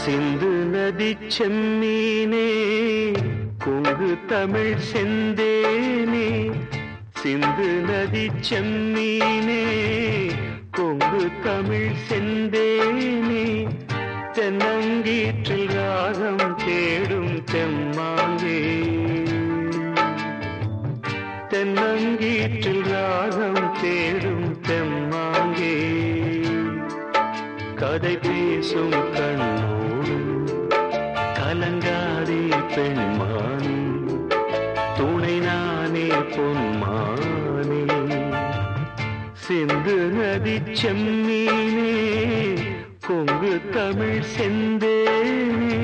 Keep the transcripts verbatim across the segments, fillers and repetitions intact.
சிந்து நதி செம்மீனே கொங்கு தமிழ் செந்தேனே, சிந்து நதி செம்மீனே கொங்கு தமிழ் செந்தேனே, தென்னங்கீற்றில் ராகம் தேடும் தெம்மாங்கே, தென்னங்கீற்றில் ராகம் தேடும் தெம்மாங்கே, கதை பேசும் கண்ணோடு கலங்காதே பெண்மானே, துணை நானே பொன்மானே, சிந்து நதி செம்மீனே கொங்கு தமிழ் செந்தேனே.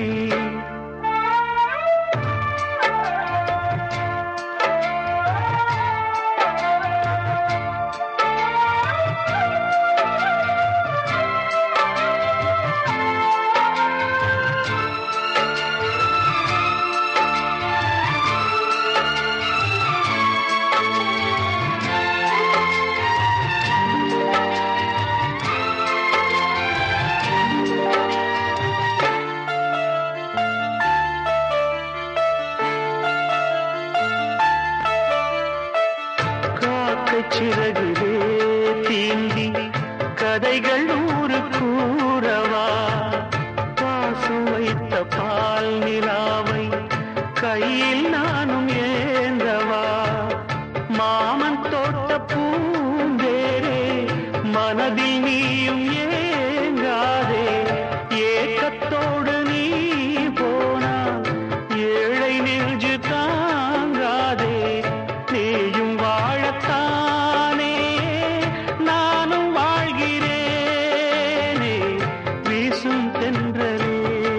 சிறகுவே தீண்டி கதைகள் நூறு கூறவா, பாசம் வைத்த பால் நிலாவை கையில் நானும் ஏந்தவா, மாமன் தோட்ட பூந்தேரே மனதில் நீயும் ஏங்காதே, ஏக்கத்தோடு நீ போனா ஏழை நெஞ்சு தாங்காதே, நீயும் வாழத்தானே நானும் வாழ்கிறேனே, வீசும் தென்றலே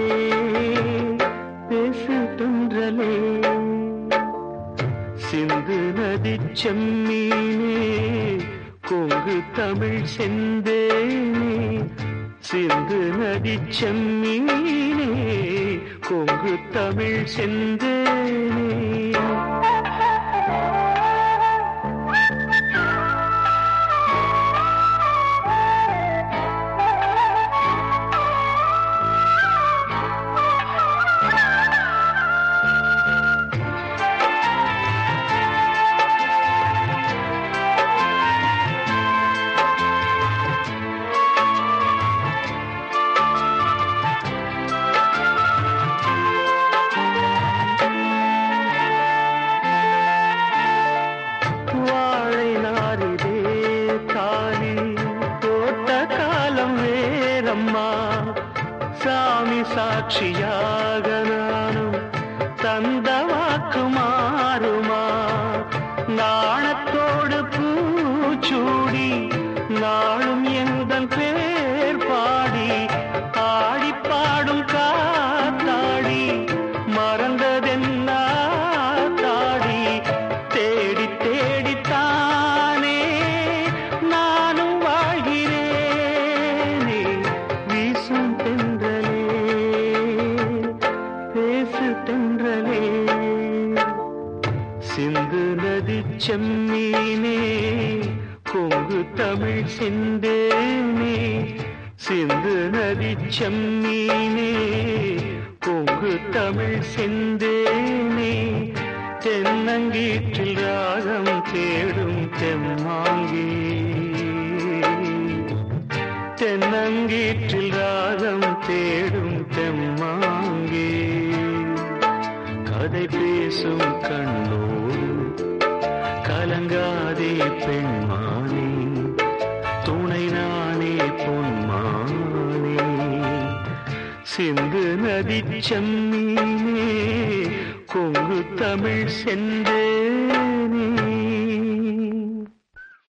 பேசு தென்றலே, சிந்து நதி செம்மீனே கொங்கு தமிழ் செந்தேனே, சிந்து நதி செம்மீனே கொங்கு தமிழ் செந்தேனே. சாமி சாட்சியாக நானும் தந்த வாக்கு மாறுமா, நாணத்தோடு பூச்சூடி நாளும் எந்தன் பேர் பாடி, ஆடி பாடும் காத்தாடி மறந்ததென்ன தாடி, தேடி தேடித்தானே நானும் வாழ்கிறேனே, வீசும் தென்றலே பேசு தென்றலே, சிந்து நதி செம்மீனே கொங்கு தமிழ் செந்தேனே, சிந்து நதி செம்மீனே கொங்கு தமிழ் செந்தேனே, தென்னங்கீற்றில் ராகம் தேடும் தெம்மாங்கே, தென்னங்கீற்றில் ராகம் தேடும் தெம்மாங்கே, கதை பேசும் கண்ணோடு கலங்காதே பெண்மானே, துணை நானே பொன்மானே, சிந்து நதி செம்மீனே கொங்கு தமிழ் செந்தே.